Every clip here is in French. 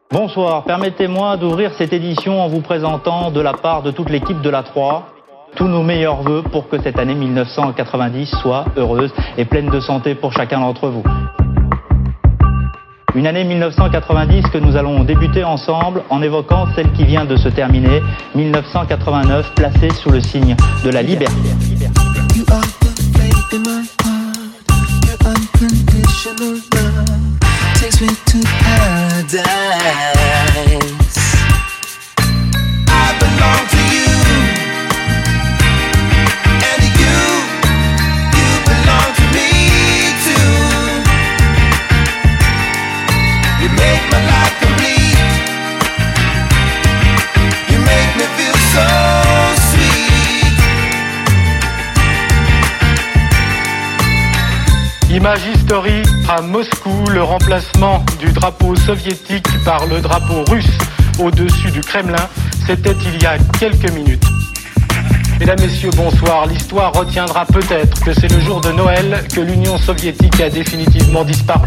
Bonsoir, permettez-moi d'ouvrir cette édition en vous présentant de la part de toute l'équipe de la 3 tous nos meilleurs vœux pour que cette année 1990 soit heureuse et pleine de santé pour chacun d'entre vous. Une année 1990 que nous allons débuter ensemble en évoquant celle qui vient de se terminer, 1989, placée sous le signe de la liberté. You are the faith in my heart, your unconditional love takes me to paradise. I belong to you, and you belong to me too. You make my life complete, you make me feel so sweet. Image historique à Moscou, le remplacement du drapeau soviétique par le drapeau russe au-dessus du Kremlin, c'était il y a quelques minutes. Mesdames, Messieurs, bonsoir. L'histoire retiendra peut-être que c'est le jour de Noël que l'Union soviétique a définitivement disparu.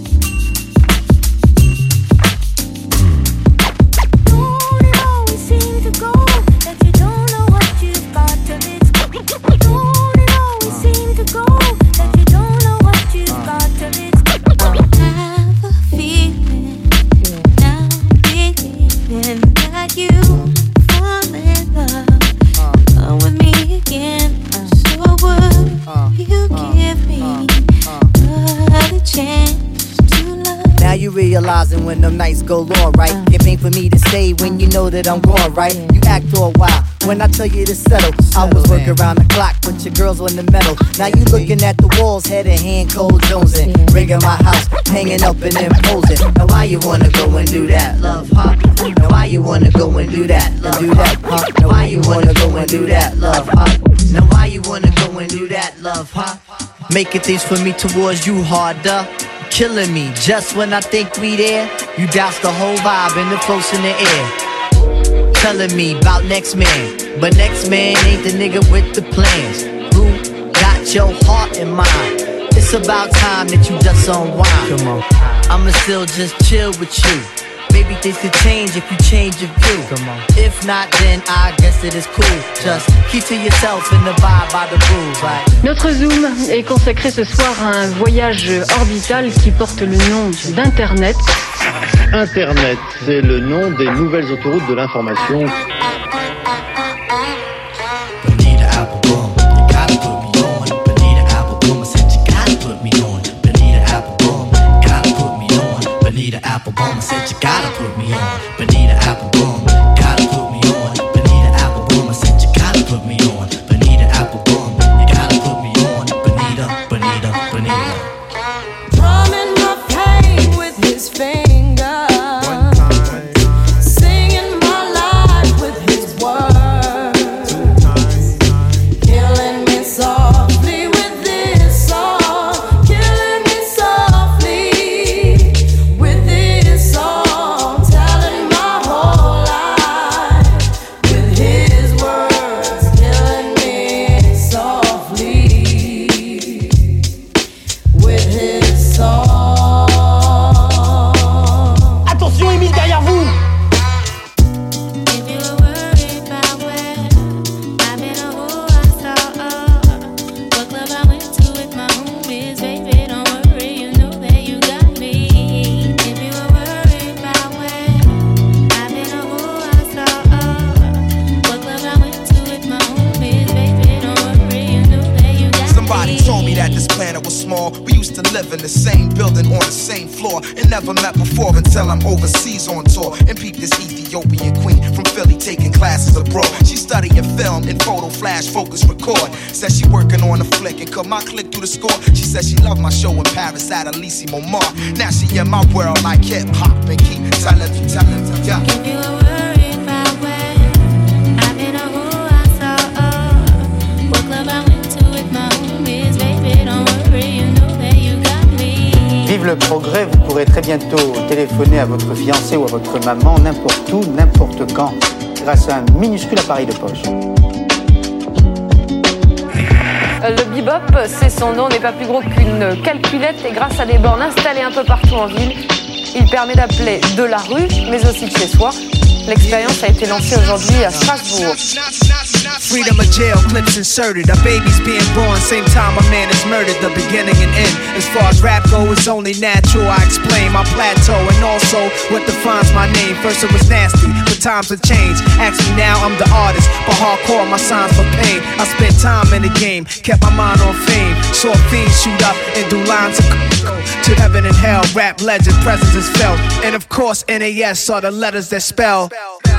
Realizing when them nights go long, right? It ain't for me to stay when you know that I'm gone, right? You act all wild when I tell you to settle. I was working around the clock, but your girls on the metal. Now you looking at the walls, head and hand, cold jonesing. Rigging my house, hanging up and imposing. Now why you wanna go and do that, love, huh? Now why you wanna go and do that, love, do that, huh? Now why you wanna go and do that, love, huh? Now why you wanna go and do that, love, huh? Making things for me towards you harder. Killing me just when I think we there. You douse the whole vibe and the floats in the air. Telling me about next man, but next man ain't the nigga with the plans. Who got your heart in mind? It's about time that you just unwind. Come on, I'ma still just chill with you. Maybe things could change if you change your view. Come on. If not, then I guess it is cool. Just keep to yourself and abide by the rules, right? Notre Zoom est consacré ce soir à un voyage orbital qui porte le nom d'Internet. Internet, c'est le nom des nouvelles autoroutes de l'information. Applebaum said you gotta put me on. Bonita Applebaum, gotta put me on. Bonita Applebaum, I said you gotta put me on. Bonita Applebaum, you gotta put me on. Bonita, Bonita, Bonita. Drumming my pain with his finger, singing my life with his words, killing me softly with this song, killing me softly with this song, telling my whole life with his words, killing me softly with his song. Attention, Émile, derrière vous! If you were worried about where I've been or who I saw, what club I went to with my homies, baby, don't worry, you know that you got me. If you were worried about where I've been or who I saw, what club I went to with my homies, baby, don't worry, you know that you got me. Somebody told me that this planet was small. We used to live in the same building on the same floor and never met before until I'm overseas on tour and peep this Ethiopian queen from Philly taking classes abroad. She studying film and photo flash focus record. Says she working on a flick and cut my click through the score. She says she loved my show in Paris at Elysee Montmartre. Now she in my world like hip hop and keep telling you, yeah. If you were worried about where I've been or who I saw, what club I went to with my homies, baby, don't worry, you know that you got me. Vive le progrès, vous pourrez très bientôt téléphoner à votre fiancé ou à votre maman n'importe où, n'importe quand, grâce à un minuscule appareil de poche. Le bebop, c'est son nom, n'est pas plus gros qu'une calculette et grâce à des bornes installées un peu partout en ville, Il permet d'appeler de la rue, mais aussi de chez soi. L'expérience a été lancée aujourd'hui à Strasbourg. Freedom of jail, clips inserted. A baby's being born, same time a man is murdered. The beginning and end. As far as rap go, it's only natural. I explain my plateau and also what defines my name. First it was nasty, but times have changed. Ask me now, I'm the artist, but hardcore my signs for pain. I spent time in the game, kept my mind on fame. Saw fiends shoot up and do lines of to heaven and hell. Rap legend, presence is felt, and of course NAS are the letters that spell.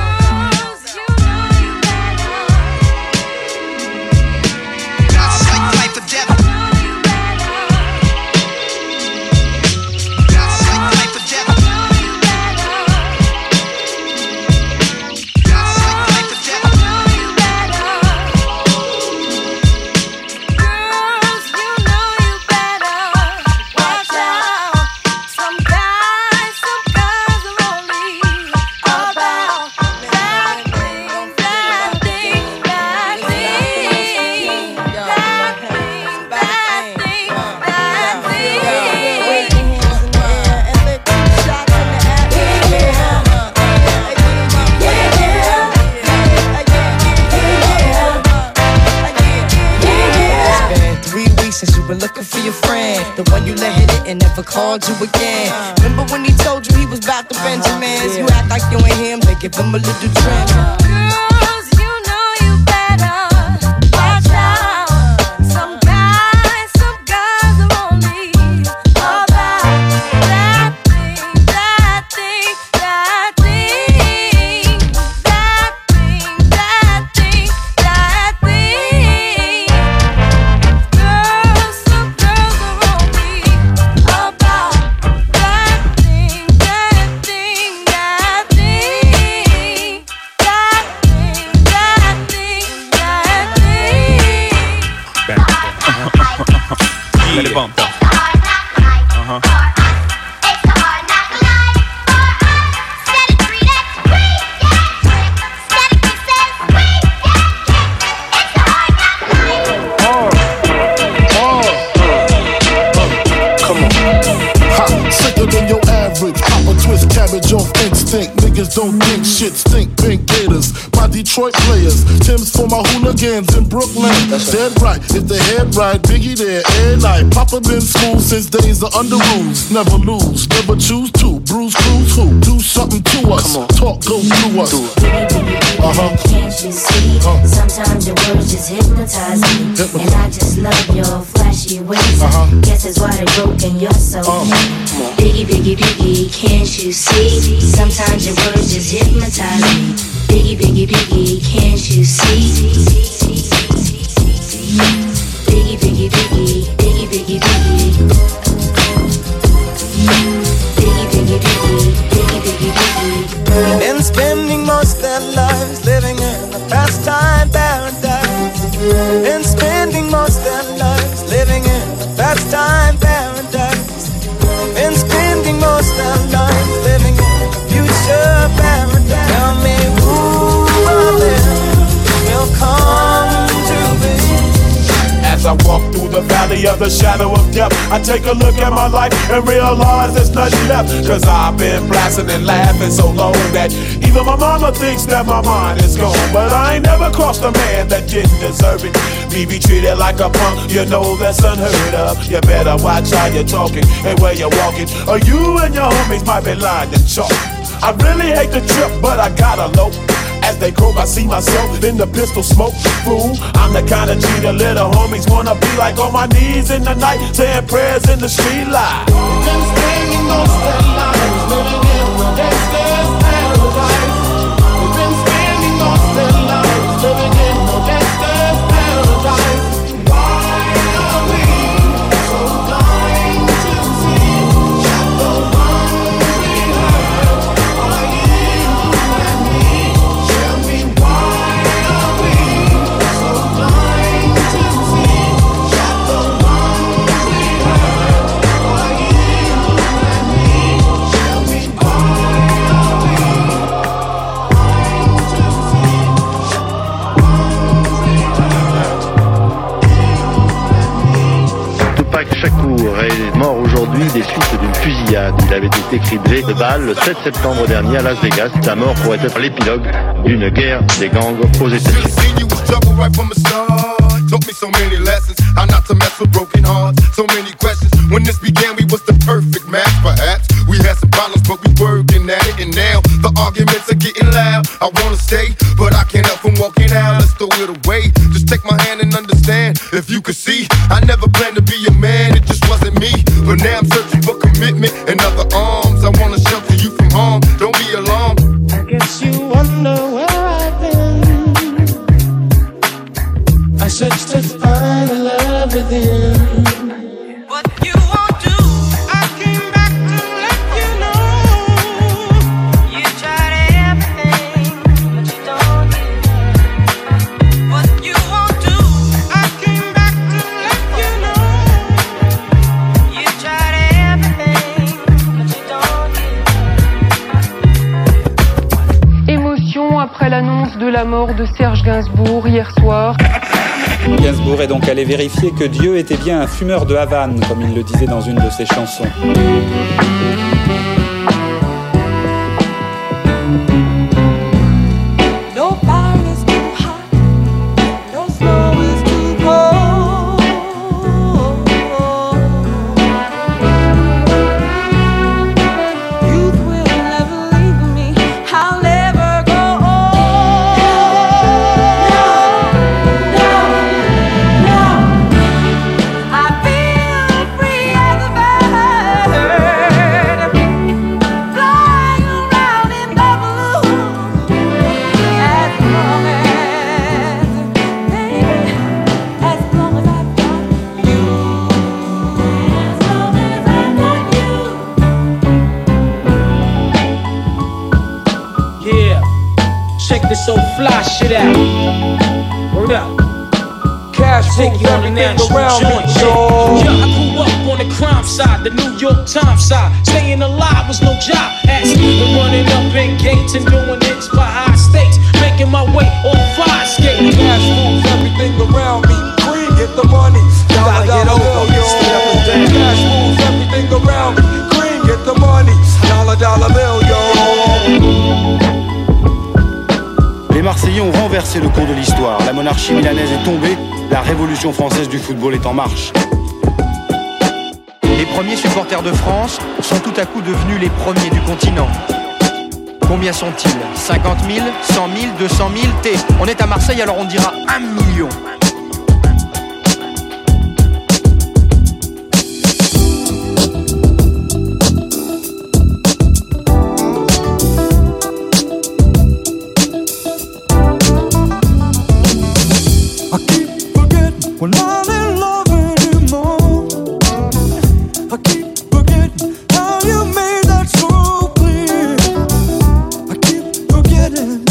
Called you again. Remember when he told you he was about to Benjamins? You act like you ain't him, they give him a little trim. Girls, you know you better watch out. Some guys are only about that thing, that thing, that thing, that thing, that thing, that thing. Girls, some girls are only about that thing, that thing, that thing, that thing, that thing, that thing. Let it bump though. Cabbage off instinct, niggas don't think shit stink. Pink Gators, my Detroit players. Tim's for my hooligans in Brooklyn. Dead right, if they head right, Biggie there, every night. Papa been school since days of under rules. Never lose, never choose to. Bruise, cruise, who? Do something to us. Talk, go through us. Can't you see? Sometimes your words just hypnotize me. And I just love your flashy ways. Guess that's why they broke in your soul. Biggie, Biggie, Biggie, can't you see? Sometimes your words just hypnotize me. Biggie, Biggie, Biggie, can't you see? Biggie, Biggie, Biggie, Biggie, Biggie, Biggie. Biggie, Biggie, Biggie, Biggie, Biggie, Biggie. Been spending most their lives living in a pastime paradise. Been spending most their lives living in a pastime paradise. Been spending most their lives living in a future paradise. Tell me who of them will come to be. As I walk through the valley of the shadow of death, I take a look at my life and realize there's nothing left. Cause I've been blasting and laughing so long that even my mama thinks that my mind is gone. But I ain't never crossed a man that didn't deserve it. Me be treated like a punk, you know that's unheard of. You better watch how you're talking and where you're walking, or you and your homies might be lying and chalk. I really hate the trip, but I gotta low. As they croak, I see myself in the pistol smoke. Fool, I'm the kind of G the little homies wanna be like, on my knees in the night, saying prayers in the street light. Been spending most of their lives living in a gangster's paradise. We've been spending most of their lives living in a gangster's paradise. Why are we so blind to see that the ones we hurt are you and me? Tell me, why are we so blind to see that the ones we hurt are you and me? des suites d'une fusillade. Il avait été criblé de balles le 7 septembre dernier à Las Vegas. Sa mort pourrait être l'épilogue d'une guerre des gangs aux États-Unis. Taught me so many lessons, how not to mess with broken hearts. So many questions. When this began, we was the perfect match, perhaps. We had some problems, but we working at it. And now the arguments are getting loud. I wanna stay, but I can't help from walking out. Let's throw it away. Just take my hand and understand. If you could see, I never planned to be a man. It just wasn't me. But now I'm searching for commitment and other arms. I wanna shelter you from harm. Don't be alarmed. I guess you wonder where I've been. I searched to find the love within. What you won't do, I came back to let you know. You tried everything, but you don't give. What you won't do, I came back to let you know. You tried everything, but you don't give. Émotion après l'annonce de la mort de Serge Gainsbourg hier soir. Gainsbourg est donc allé vérifier que Dieu était bien un fumeur de Havane, comme il le disait dans une de ses chansons. So fly shit out. Word up. Cash take you on the national joint. Yeah, I grew up on the crime side, the New York Times side. Staying alive was no job. Asking, running up in gates and doing hits by high stakes. Making my way on fire skating. Cash moves everything around me. Green, get the money. Gotta get over it. Cash moves everything around me. Green, get the money. Dollar bill, yo. Les Marseillais ont renversé le cours de l'histoire. La monarchie milanaise est tombée, la révolution française du football est en marche. Les premiers supporters de France sont tout à coup devenus les premiers du continent. Combien sont-ils? 50 000, 100 000, 200 000 On est à Marseille, alors on dira 1 million. We're not in love anymore. I keep forgetting how you made that so clear. I keep forgetting.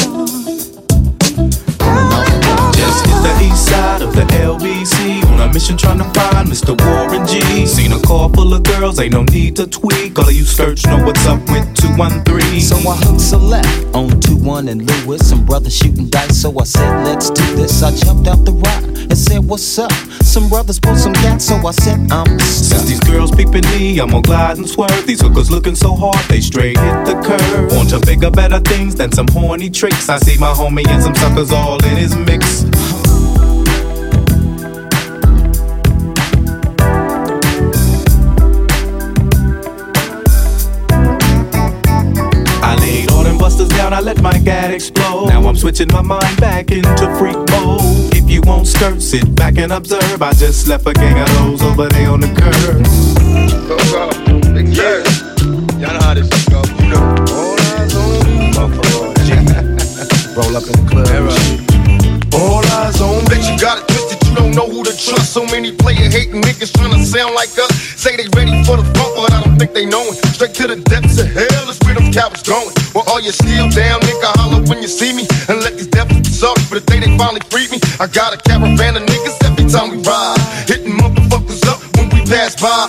Just hit the east side of the LBC on a mission trying to find Mr. Warren G. Seen a car full of girls, ain't no need to tweak. All of you search know what's up with 213. So I hooked a left on 21 and Lewis. Some brothers shooting dice, so I said, let's do this. I jumped out the rock and said, what's up? Some brothers pulled some gas, so I said, I'm stuck. Since these girls peeping me, I'm gonna glide and swerve. These hookers looking so hard, they straight hit the curve. Want to bigger, better things than some horny tricks. I see my homie and some suckers all in his mix. I laid all them busters down, I let my gat explode. Now I'm switching my mind back into freak mode. If you won't skirt, sit back and observe. I just left a gang of those over there on the curb. Yeah, y'all know how this shit go. You know, all eyes on me, motherfucker. Roll up in the club. All eyes on me. Bet you got it twisted, you don't know who to trust. So many player hating niggas trying to sound like us. Say they ready for the front, but I don't think they know it. Straight to the depths of hell, that's where them cowards going. Well, all you still down, nigga, holler when you see me. And let these devils be sorry for the day they finally freed me. I got a caravan of niggas every time we ride. Hitting motherfuckers up when we pass by.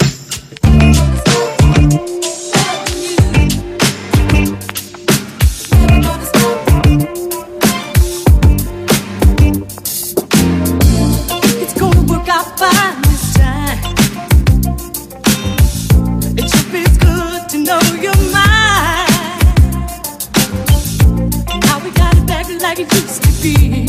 like it used to be.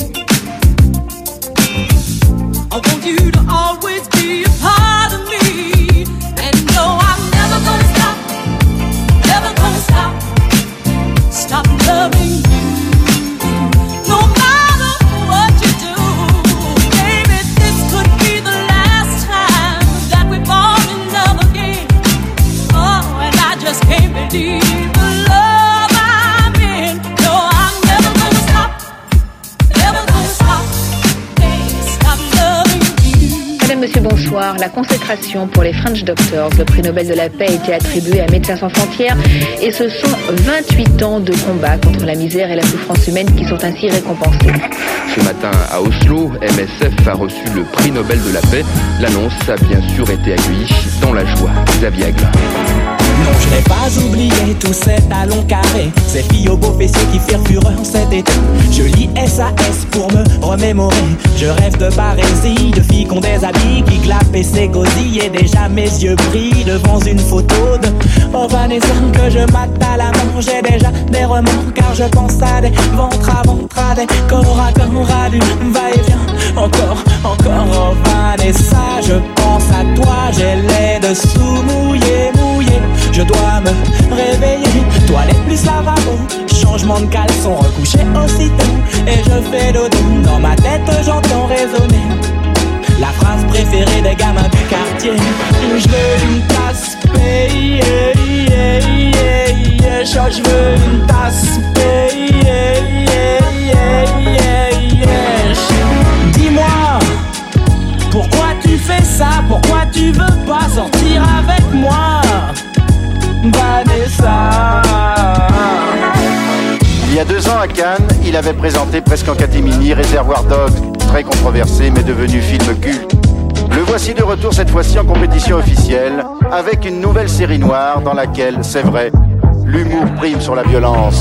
I want you to always be a part of me. And no, I'm never gonna stop, never gonna stop loving you. No matter what you do, baby, this could be the last time that we fall in love again. Oh, and I just can't believe the love I'm in. No, I'm never gonna stop, never gonna stop, baby, stop loving you. Madame, Monsieur, bonsoir. La consécration pour les French Doctors, le prix Nobel de la paix, a été attribué à Médecins sans frontières et ce sont 28 ans de combat contre la misère et la souffrance humaine qui sont ainsi récompensés. Ce matin à Oslo, MSF a reçu le prix Nobel de la paix. L'annonce a bien sûr été accueillie dans la joie. Xavier Agla. Non, je n'ai pas oublié tous ces talons carrés, ces filles aux beaux fessiers qui firent fureur cet été. Je lis SAS pour me remémorer. Je rêve de barésie, de filles qui ont des habits qui clapent et s'égosillent. Et déjà mes yeux brillent devant une photo de Vanessa que je mate à la main. J'ai déjà des remords car je pense à des ventres à ventre, à des corps à corps, à du va-et-vient. Encore, oh Vanessa, je pense à toi. J'ai les dessous mouillés. Je dois me réveiller, toilette plus lavabo, changement de caleçon, recoucher aussitôt. Et je fais dodo, dans ma tête j'entends résonner la phrase préférée des gamins du quartier. Je veux une tasse payée, je veux une tasse payée. Dis-moi, pourquoi tu fais ça? Pourquoi tu veux pas sortir avec moi? Vanessa. Il y a 2 ans à Cannes, il avait présenté presque en catimini Réservoir Dogs, très controversé mais devenu film culte. Le voici de retour cette fois-ci en compétition officielle, avec une nouvelle série noire dans laquelle, c'est vrai, l'humour prime sur la violence.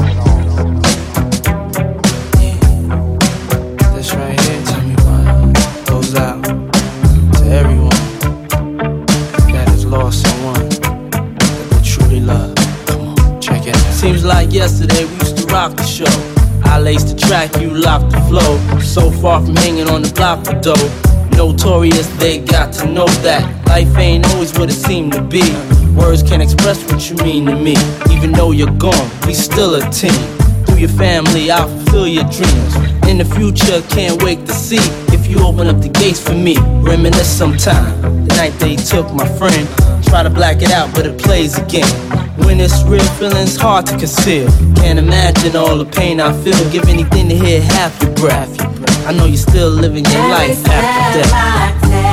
This right here, tell me what goes out to everyone that has lost someone truly love. Come on, check it out. Seems like yesterday we used to rock the show. I laced the track, you locked the flow. So far from hanging on the block for dough. Notorious, they got to know that life ain't always what it seemed to be. Words can't express what you mean to me. Even though you're gone, we still a team. Through your family, I'll fulfill your dreams. In the future, can't wait to see if you open up the gates for me. Reminisce sometime, the night they took my friend. Try to black it out, but it plays again. When it's real, feeling's hard to conceal. Can't imagine all the pain I feel. Give anything to hear half your breath. I know you're still living your life after death.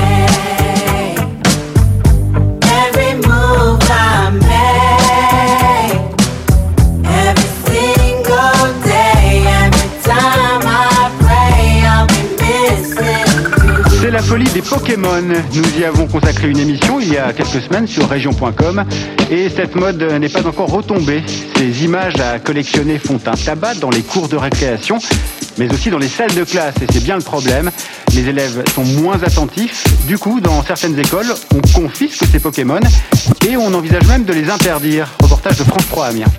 Every move I make, every single day, every time I pray, I'll be missing. C'est la folie des Pokémon. Nous y avons consacré une émission il y a quelques semaines sur région.com et cette mode n'est pas encore retombée. Ces images à collectionner font un tabac dans les cours de récréation, mais aussi dans les salles de classe, et c'est bien le problème. Les élèves sont moins attentifs. Du coup, dans certaines écoles, on confisque ces Pokémon et on envisage même de les interdire. Reportage de France 3 Amiens.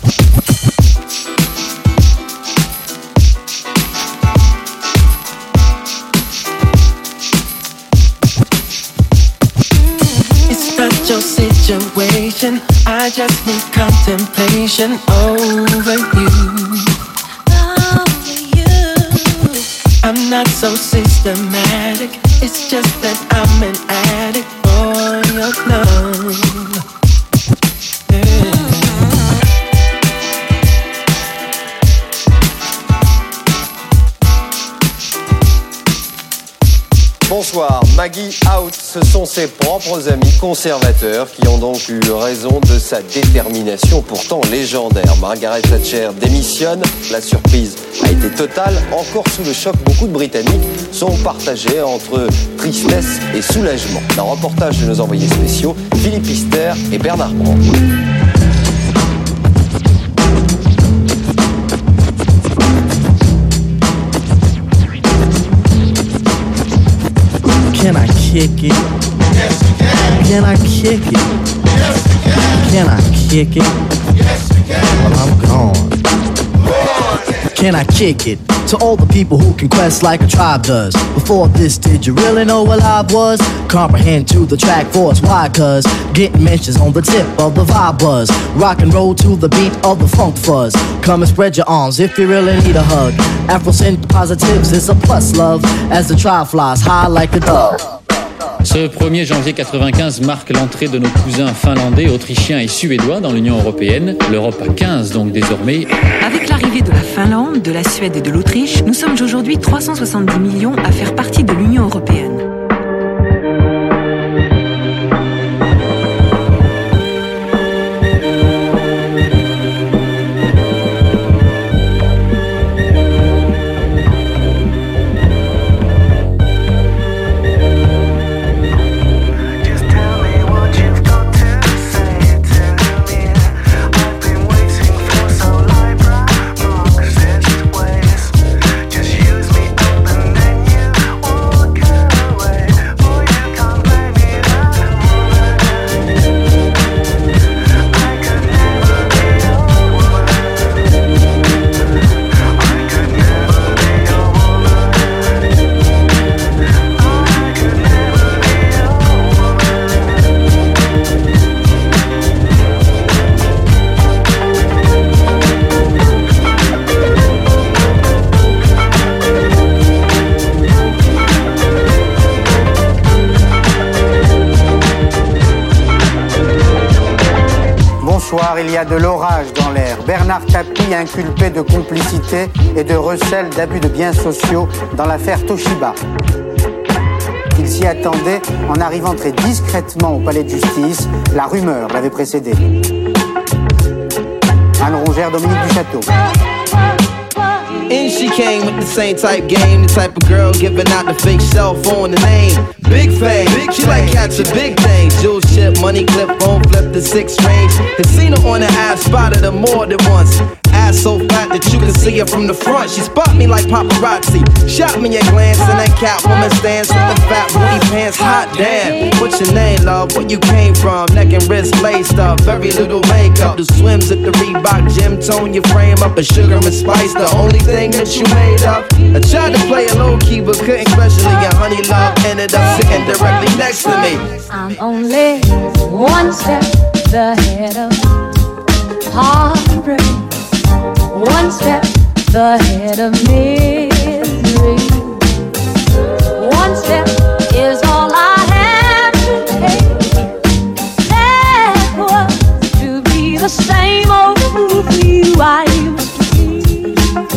It's your situation, I just need contemplation over you. I'm not so systematic, it's just that I'm an addict for your love. Bonsoir, Maggie out, ce sont ses propres amis conservateurs qui ont donc eu raison de sa détermination pourtant légendaire. Margaret Thatcher démissionne, la surprise a été totale, encore sous le choc, beaucoup de Britanniques sont partagés entre tristesse et soulagement. Un reportage de nos envoyés spéciaux, Philippe Lister et Bernard Brand. Can I kick it? Yes, you can. Can I kick it? Yes, you can. Can I kick it? Yes, you can. Well, I'm gone. can I kick it? To all the people who can quest like a tribe does. Before this, did you really know what live was? Comprehend to the track force, why? Cause getting mentions on the tip of the vibe buzz. Rock and roll to the beat of the funk fuzz. Come and spread your arms if you really need a hug. Afro-synth positives is a plus, love, as the tribe flies high like a dove. Ce 1er janvier 95 marque l'entrée de nos cousins finlandais, autrichiens et suédois dans l'Union européenne. L'Europe a 15 donc désormais. Avec l'arrivée de la Finlande, de la Suède et de l'Autriche, nous sommes aujourd'hui 370 millions à faire partie de l'Union européenne. Il y a de l'orage dans l'air. Bernard Tapie inculpé de complicité et de recel d'abus de biens sociaux dans l'affaire Toshiba. Il s'y attendait en arrivant très discrètement au palais de justice. La rumeur l'avait précédé. Anne Rougère, Dominique Duchâteau. In she came with the same type game, the type of girl giving out the fake cell phone, the name. Big fame, she like catching big things. Jewel ship, money clip, phone flip, the 6 range. Had seen her on the ass, spotted her more than once. Ass so fat that you can see her from the front. She spot me like paparazzi. Shot me a glance and that Catwoman stance with the fat booty pants. Hot damn. What's your name, love? Where you came from? Neck and wrist laced up. Very little makeup. The swims at the Reebok gym. Tone your frame up. A sugar and spice. The only thing that you made up. I tried to play it low key but couldn't. Especially your honey love ended up sitting directly next to me. I'm only one step ahead of heartbreak. One step ahead of misery. One step is all I have to take. That was to be the same old you I used to be.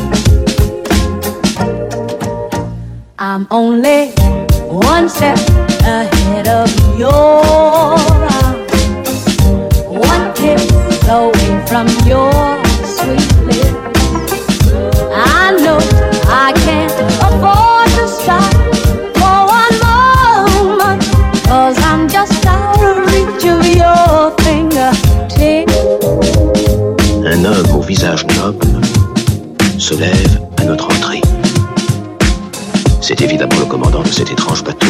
I'm only one step ahead of your arms. One kiss away from your sweet lips. I know I can't afford to stop for one moment, 'cause I'm just out of reach of your fingertips. Un homme au visage noble se lève à notre entrée. C'est évidemment le commandant de cet étrange bateau.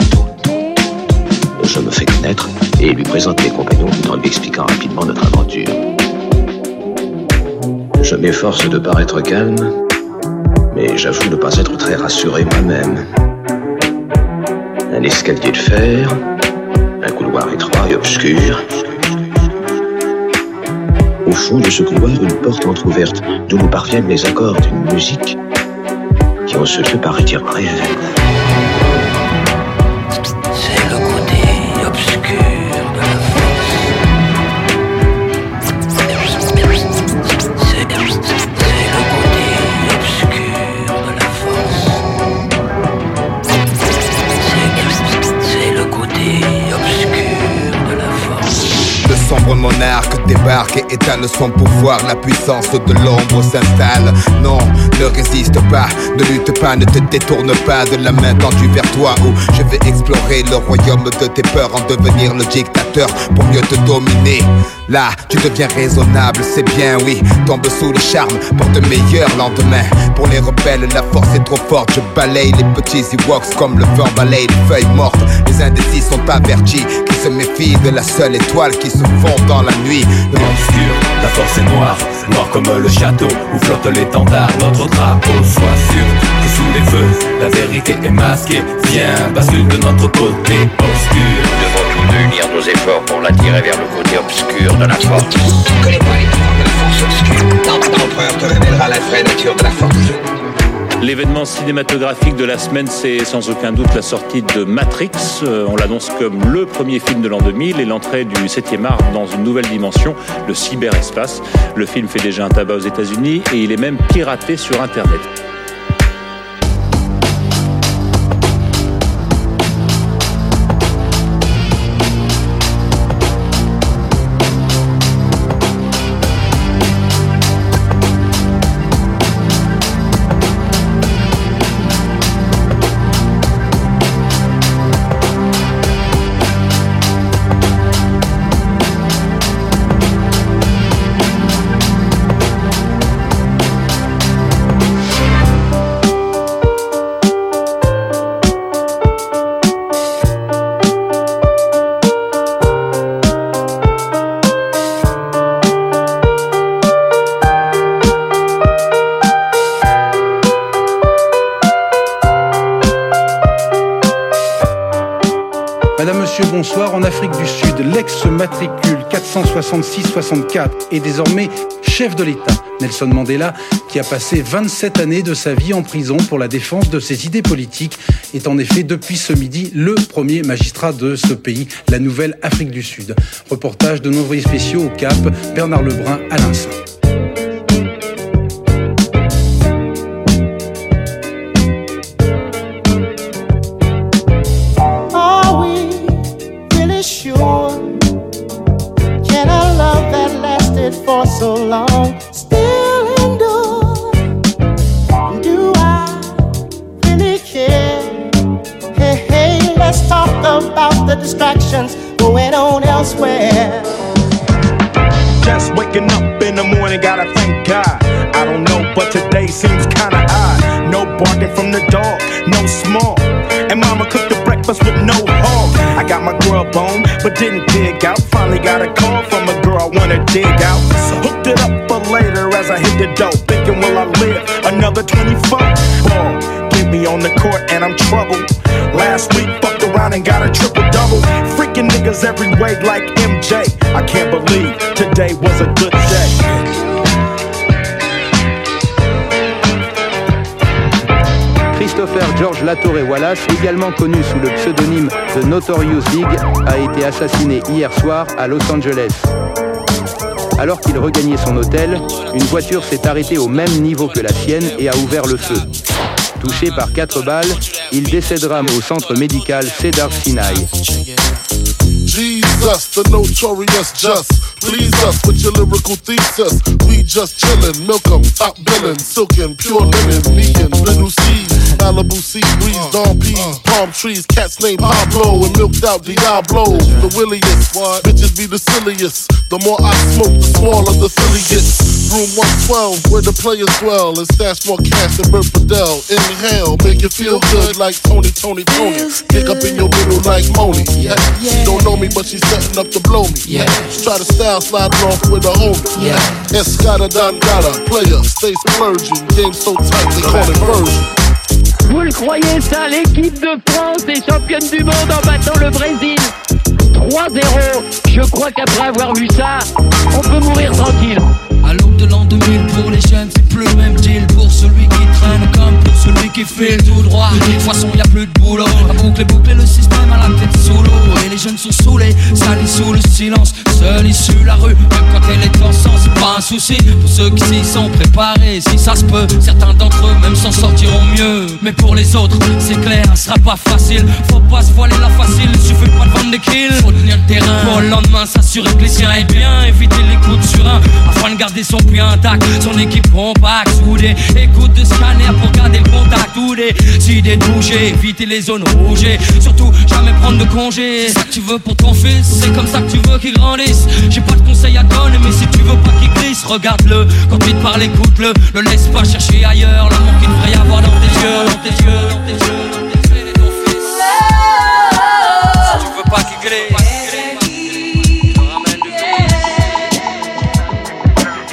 Je me fais connaître et lui présente mes compagnons tout en lui expliquant rapidement notre aventure. Je m'efforce de paraître calme, mais j'avoue ne pas être très rassuré moi-même. Un escalier de fer, un couloir étroit et obscur. Au fond de ce couloir, une porte entrouverte, d'où nous parviennent les accords d'une musique qui en ce lieu paraît irréelle. C'est le côté obscur de la force. C'est le côté obscur de la force. C'est le côté obscur de la force. Le sombre monarque débarque et étale son pouvoir. La puissance de l'ombre s'installe. Non, ne résiste pas, ne lutte pas, ne te détourne pas de la main tendue vers toi, où je vais explorer le royaume de tes peurs, en devenir le dictateur pour mieux te dominer. Là, tu deviens raisonnable, c'est bien, oui. Tombe sous le charme pour de meilleurs lendemains. Pour les rebelles, la force est trop forte. Je balaye les petits Ewoks comme le vent balaye les feuilles mortes. Les indécis sont avertis, qui se méfient de la seule étoile qui se fond dans la nuit. Obscur, la force c'est noir, noir comme le château où flotte l'étendard. Notre drapeau, sois sûr que sous les feux, la vérité est masquée. Viens, bascule de notre côté obscur. Nous devons tous deux unir nos efforts pour l'attirer vers le côté obscur de la force. Tu ne connais pas les pouvoirs de la force obscure. L'empereur te révélera la vraie nature de la force. L'événement cinématographique de la semaine, c'est sans aucun doute la sortie de Matrix. On l'annonce comme le premier film de l'an 2000 et l'entrée du 7e art dans une nouvelle dimension, le cyberespace. Le film fait déjà un tabac aux États-Unis et il est même piraté sur Internet. Bonsoir. En Afrique du Sud, l'ex-matricule 466-64 est désormais chef de l'État. Nelson Mandela, qui a passé 27 années de sa vie en prison pour la défense de ses idées politiques, est en effet depuis ce midi le premier magistrat de ce pays, la nouvelle Afrique du Sud. Reportage de nos envoyés spéciaux au Cap, Bernard Lebrun à Lincin. For so long, still endure. Do I really care? Hey, hey, let's talk about the distractions going on elsewhere. Just waking up in the morning, gotta thank God. I don't know, but today seems kinda odd. No barking from the dog, no small. And mama cooked the breakfast with no hog. I got my grub on, but didn't dig out. Finally got a call from a girl I wanna dig out. Hooked it up for later as I hit the dope. Thinking, will I live another 24? Ball, get me on the court and I'm troubled. Last week, fucked around and got a triple-double. Freaking niggas every way like MJ. I can't believe today was a good day. Christopher George Latorre Wallace, également connu sous le pseudonyme The Notorious Big, a été assassiné hier soir à Los Angeles. Alors qu'il regagnait son hôtel, une voiture s'est arrêtée au même niveau que la sienne et a ouvert le feu. Touché par 4 balles, il décédera au centre médical Cedar Sinai. Jesus, the notorious just. Please us with your lyrical thesis. We just chillin', milk 'em, top billin', silkin', pure linen, vegan, little seeds, Malibu sea breeze, dawn peas, palm trees, cats named Pablo and milked out Diablo. The williest, bitches be the silliest. The more I smoke, the smaller the silly gets. Room 112, where the players dwell, and stash more cash than Bert Fidel. Inhale, make you feel good like Tony. Kick up in your middle like Moni. Yeah. She don't know me, but she's setting up to blow me. Yeah. Try to style sliding off with a homie. Yeah. Escada Dandada, player, stay splurging. Game so tight, they call it version. Vous le croyez ça, l'équipe de France est championne du monde en battant le Brésil 3-0. Je crois qu'après avoir vu ça, on peut mourir tranquille. À l'aube de l'an 2000, pour les jeunes, c'est plus le même deal. Pour celui qui traîne comme pour celui qui file tout droit. De toute façon, y a plus de boulot. À boucler le système à la tête sous l'eau. Et les jeunes sont saoulés, salis sous le silence. Seul issu la rue, même quand elle est en sang, c'est pas un souci. Pour ceux qui s'y sont préparés, si ça se peut, certains d'entre eux même s'en sortiront mieux. Mais pour les autres, c'est clair, ce sera pas facile. Faut pas se voiler la facile, il suffit pas de vendre des kills. Faut tenir le terrain, pour le lendemain s'assurer que les siens aient bien. Éviter les coups de surin, afin de garder son pied intact. Son équipe compacte, soudée. Écoute de scanner pour garder le contact. Ou des idées de bouger, éviter les zones rouges. Surtout, jamais prendre de congé. C'est ça que tu veux pour ton fils, c'est comme ça que tu veux qu'il grandisse. J'ai pas de conseils à donner, mais si tu veux pas qu'il glisse, regarde-le. Quand il te parle, écoute-le. Le laisse pas chercher ailleurs l'amour qu'il devrait y avoir dans tes yeux, dans tes yeux, dans tes yeux, dans tes yeux, ton fils. Si tu veux pas qu'il glisse,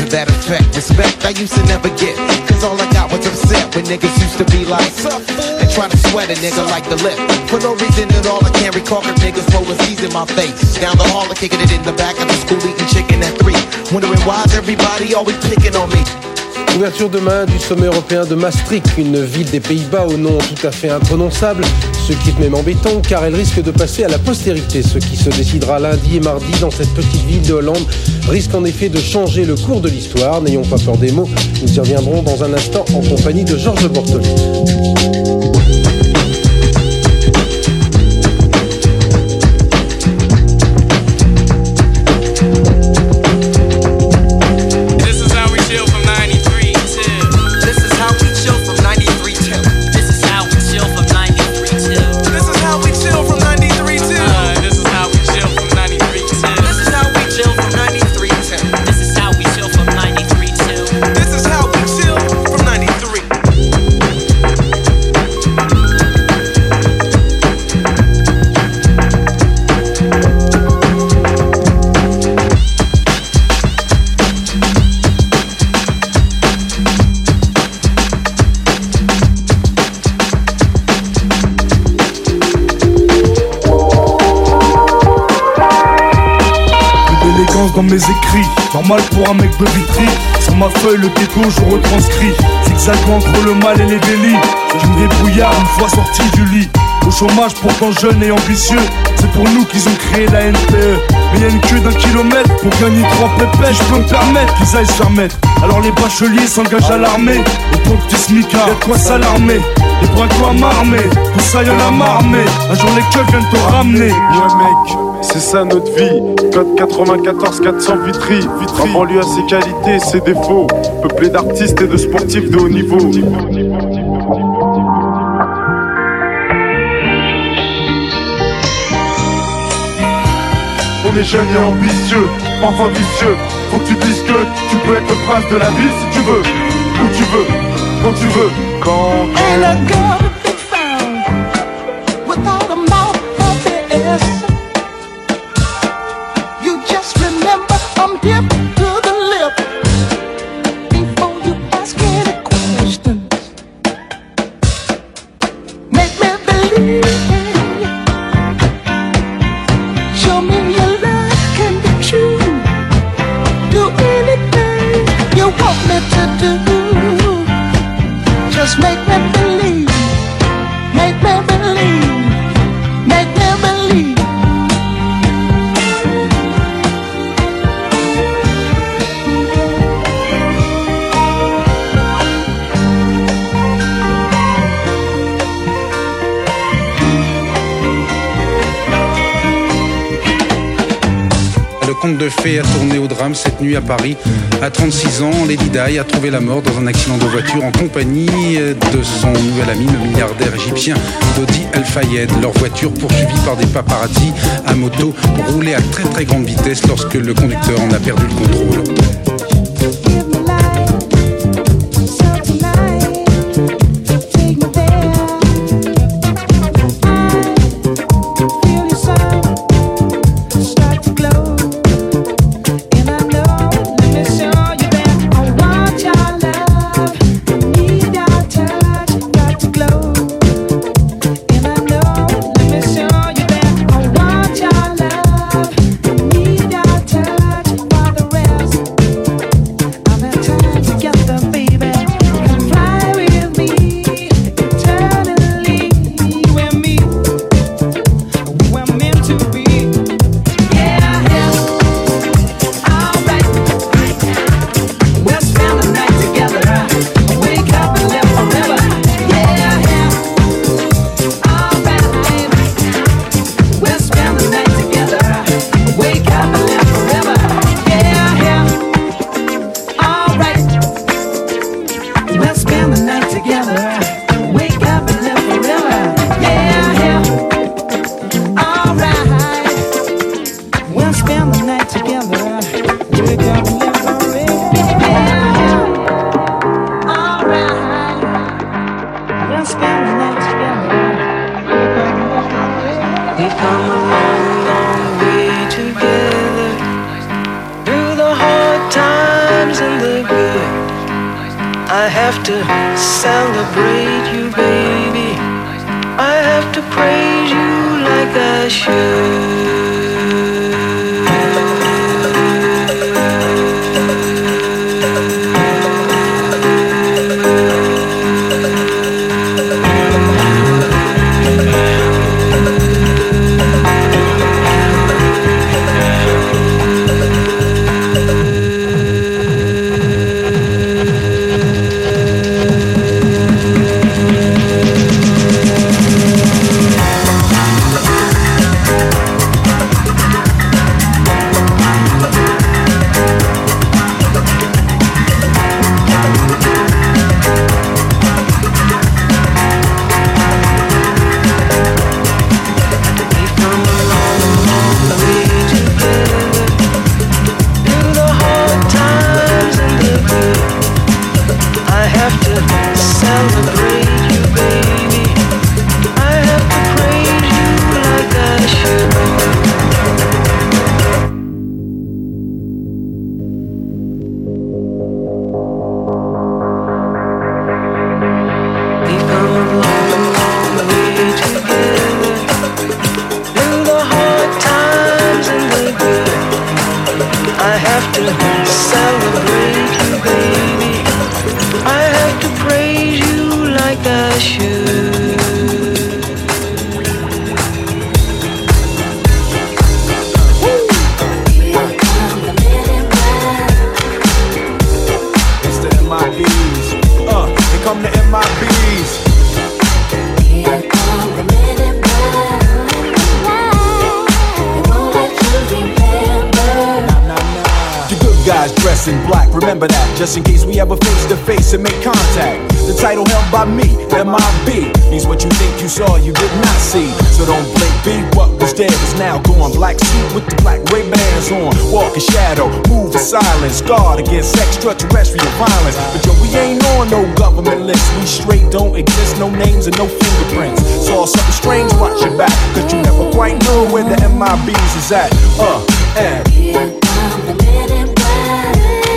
that effect. Respect I used to never get, cause all I got was upset when niggas used to be like, and try to sweat a nigga like the lip. For no reason at all, I can't recall cause niggas roll C's in my face. Down the hall, kicking it in the back of the school, eating chicken at 3. Wondering why's everybody always picking on me. Ouverture demain du sommet européen de Maastricht, une ville des Pays-Bas au nom tout à fait imprononçable, ce qui est même embêtant car elle risque de passer à la postérité. Ce qui se décidera lundi et mardi dans cette petite ville de Hollande risque en effet de changer le cours de l'histoire. N'ayons pas peur des mots, nous y reviendrons dans un instant en compagnie de Georges Bortoli. Dans mes écrits, normal pour un mec de Vitry. Sur ma feuille le ghetto je retranscris, zigzagant entre le mal et les délits. Je me débrouillard une fois sorti du lit. Au chômage pourtant jeune et ambitieux, c'est pour nous qu'ils ont créé la NPE. Mais y'a une queue d'1 kilomètre pour gagner 3 pépés. Je peux me permettre qu'ils aillent se faire mettre. Alors les bacheliers s'engagent à l'armée. Et pour le petit smicard, y'a de quoi s'alarmer. Et pour un toi m'armer, tout ça y'en a marmé. Un jour les keufs viennent te ramener. Ouais mec, c'est ça notre vie. Code 94 400 Vitry. En banlieue à ses qualités et ses défauts. Peuplé d'artistes et de sportifs de haut niveau. On est jeunes et ambitieux, parfois vicieux. Faut que tu dises que tu peux être le prince de la ville si tu veux. Où tu veux, quand tu veux, quand tu veux. conte de fées a tourné au drame cette nuit à Paris. À 36 ans, Lady Di a trouvé la mort dans un accident de voiture en compagnie de son nouvel ami, le milliardaire égyptien Dodi El Fayed. Leur voiture, poursuivie par des paparazzi à moto, roulait à très très grande vitesse lorsque le conducteur en a perdu le contrôle. I have to celebrate you, baby. I have to praise you like I should. Remember that, just in case we ever face to face and make contact. The title held by me, MIB, means what you think you saw, you did not see. So don't blink, be what was dead is now gone. Black suit with the black Ray-Bans on. Walk in shadow, move in silence, guard against extraterrestrial violence. But yo, we ain't on no government list. We straight don't exist, no names and no fingerprints. Saw something strange, watch your back, cause you never quite know where the MIBs is at. And here come the men in black.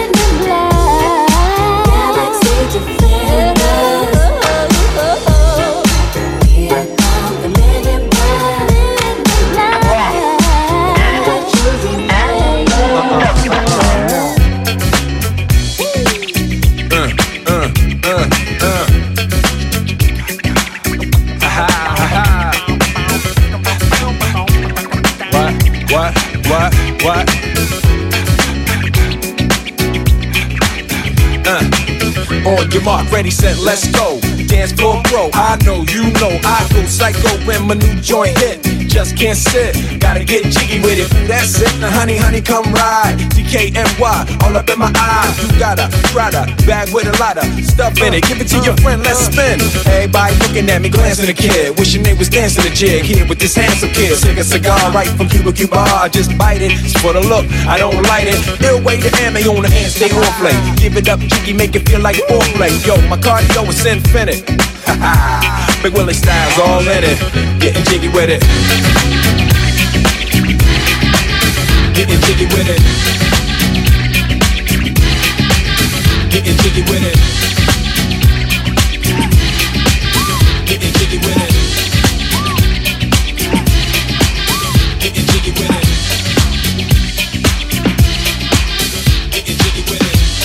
What? On your mark, ready, set, let's go. Dance floor bro, I know, you know, I go psycho when my new joint hit. Just can't sit, gotta get jiggy with it. Ooh, that's it, now honey, come ride. DKNY, all up in my eye. You gotta try to bag with a lot of stuff in it. Give it to your friend, let's spin. Everybody looking at me, glancing a kid. Wishing they was dancing a jig here with this handsome kid. Take a cigar right from Cuba Cuba. I just bite it, it's for the look, I don't light it. Ill way to ammo on the hand, stay on play. Give it up, jiggy, make it feel like foreplay. Yo, my cardio is infinite. Big Willie style's all in it. Getting jiggy with it. Getting jiggy with it. Getting jiggy with it. Getting jiggy with it. Getting jiggy with it. Getting jiggy with it.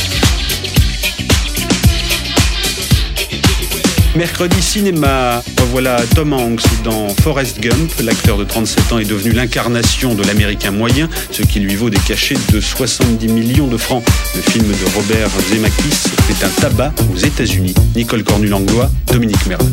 Mercredi cinéma, revoilà Tom Hanks dans Forrest Gump. L'acteur de 37 ans est devenu l'incarnation de l'américain moyen, ce qui lui vaut des cachets de 70 millions de francs. Le film de Robert Zemeckis est un tabac aux États-Unis. Nicole Cornu-Langlois, Dominique Merle.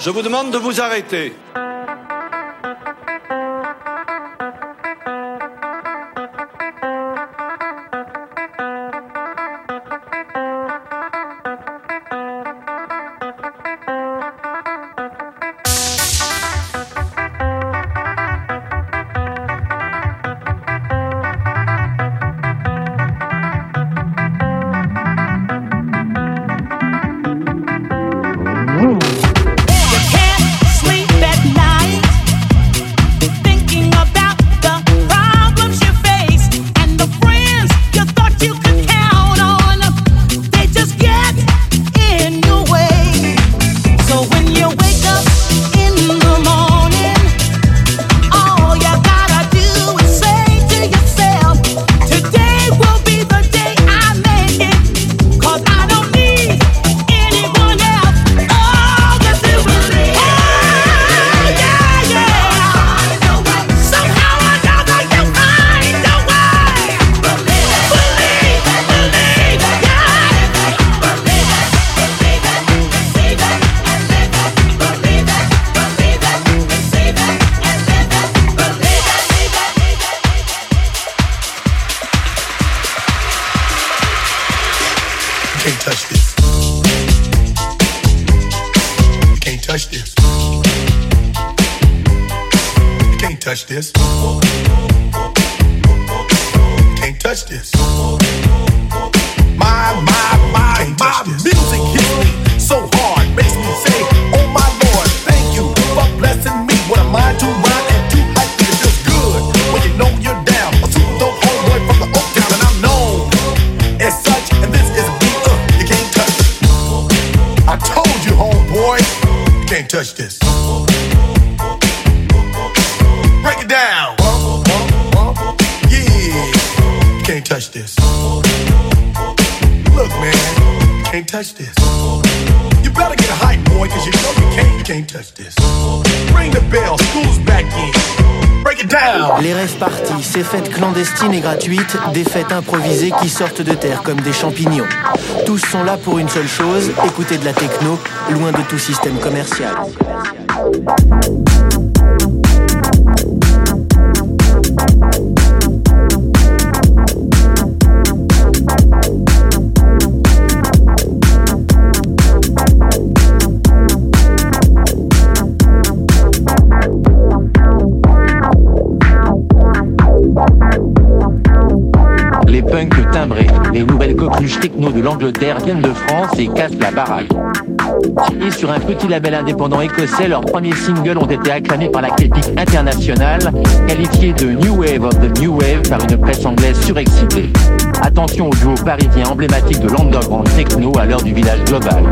Je vous demande de vous arrêter. touch this. Can't touch this. My music hits me so hard, makes me say, oh my Lord, thank you for blessing me. What am I to rhyme and to hype? It feels good when you know you're down. A super dope homeboy from the Oak Town, and I'm known as such. And this is a beat you can't touch. I told you, homeboy, you can't touch this. Break it down. Yeah, you can't touch this. Look, man, can't touch this. You better get hype, boy, cause you know you can't touch this. Ring the bell, school's back in. Break it down. Les rêves parties, ces fêtes clandestines et gratuites, des fêtes improvisées qui sortent de terre comme des champignons. Tous sont là pour une seule chose, écouter de la techno, loin de tout système commercial. Les punks timbrés, les nouvelles coqueluches techno de l'Angleterre viennent de France et cassent la baraque. Et sur un petit label indépendant écossais, leurs premiers singles ont été acclamés par la critique internationale, qualifiés de New Wave of the New Wave par une presse anglaise surexcitée. Attention au duo parisien emblématique de l'underground techno à l'heure du village global.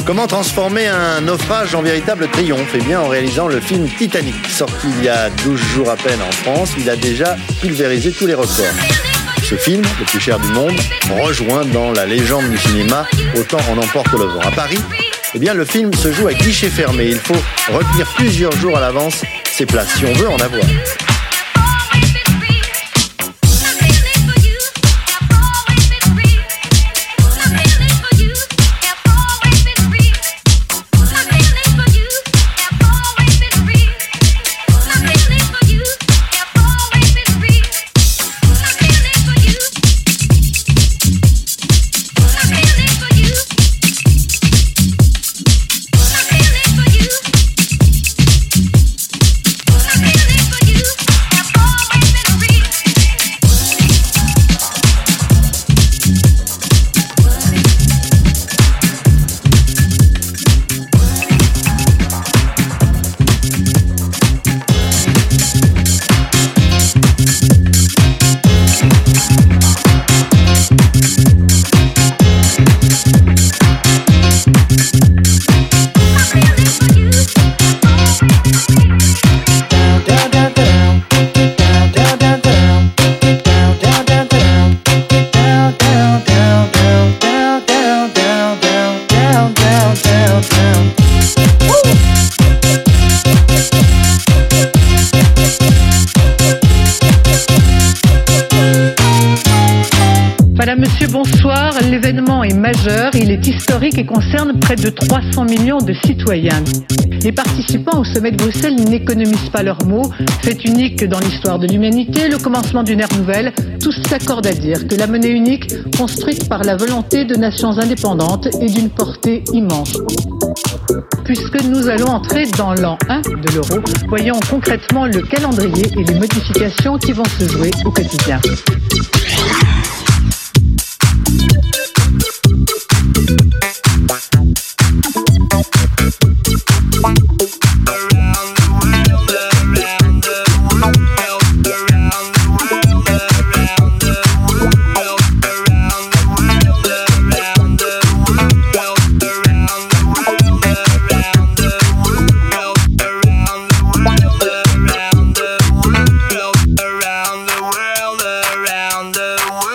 Comment transformer un naufrage en véritable triomphe? Eh bien, en réalisant le film Titanic. Sorti il y a 12 jours à peine en France, il a déjà pulvérisé tous les records. Ce film, le plus cher du monde, rejoint dans la légende du cinéma Autant en emporte le vent. À Paris, eh bien, le film se joue à guichet fermé. Il faut retenir plusieurs jours à l'avance ses places si on veut en avoir. Madame, Monsieur, bonsoir. L'événement est majeur, il est historique et concerne près de 300 millions de citoyens. Les participants au sommet de Bruxelles n'économisent pas leurs mots. Fait unique dans l'histoire de l'humanité, le commencement d'une ère nouvelle, tous s'accordent à dire que la monnaie unique, construite par la volonté de nations indépendantes, est d'une portée immense. Puisque nous allons entrer dans l'an 1 de l'euro, voyons concrètement le calendrier et les modifications qui vont se jouer au quotidien. Around the world.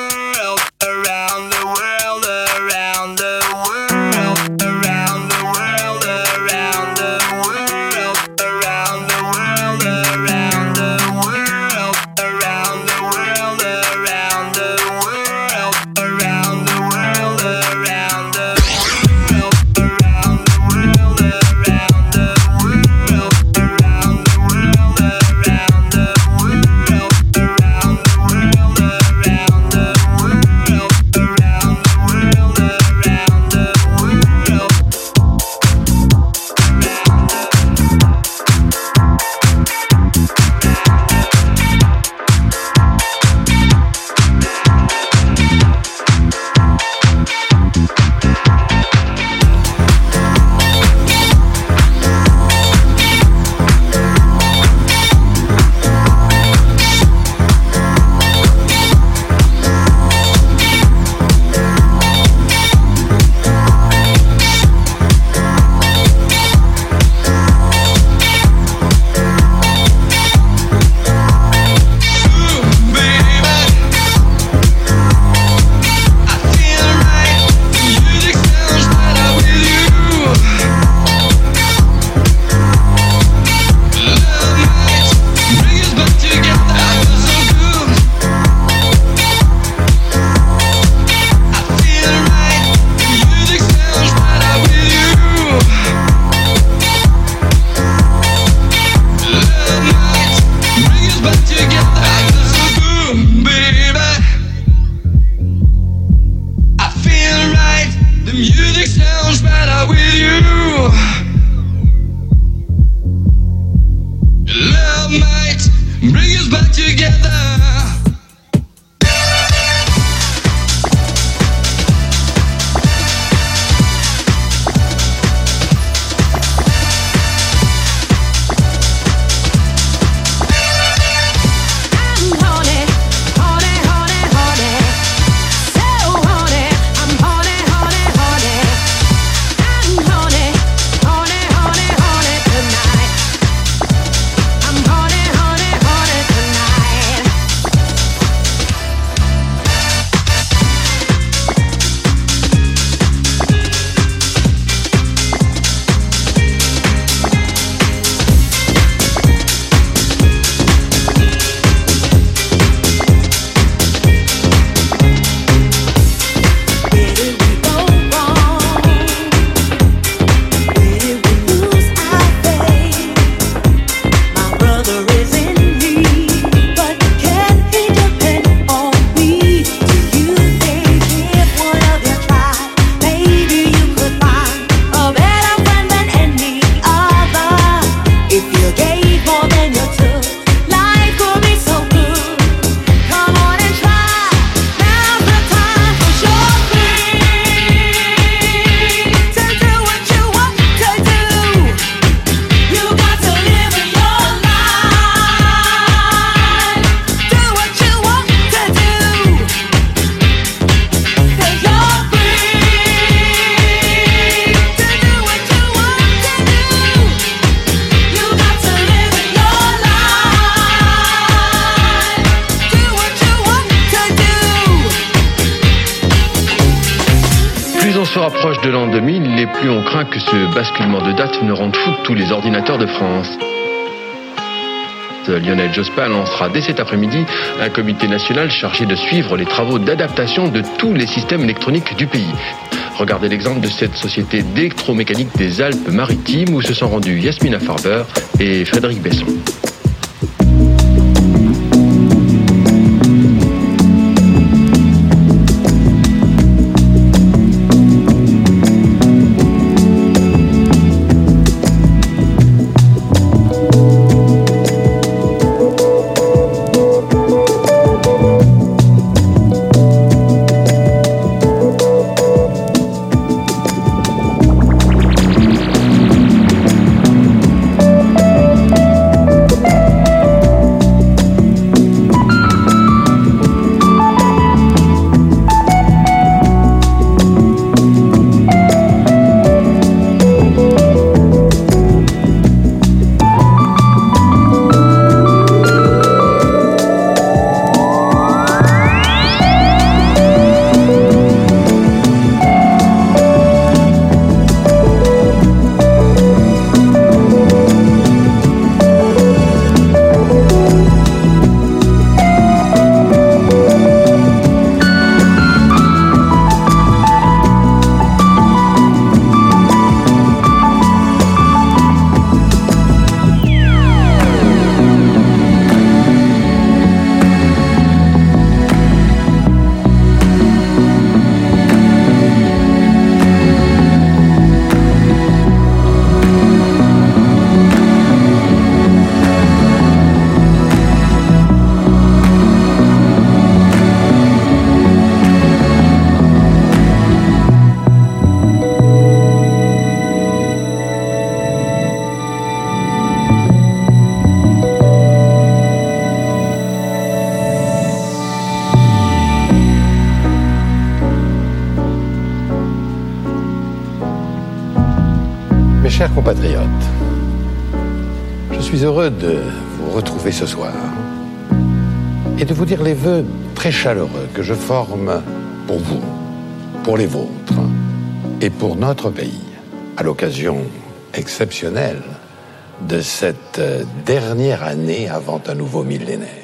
on se rapproche de l'an 2000, et plus on craint que ce basculement de date ne rende fou tous les ordinateurs de France. Lionel Jospin lancera dès cet après-midi un comité national chargé de suivre les travaux d'adaptation de tous les systèmes électroniques du pays. Regardez l'exemple de cette société d'électromécanique des Alpes-Maritimes où se sont rendus Yasmina Farber et Frédéric Besson. Chers compatriotes, je suis heureux de vous retrouver ce soir et de vous dire les vœux très chaleureux que je forme pour vous, pour les vôtres et pour notre pays, à l'occasion exceptionnelle de cette dernière année avant un nouveau millénaire.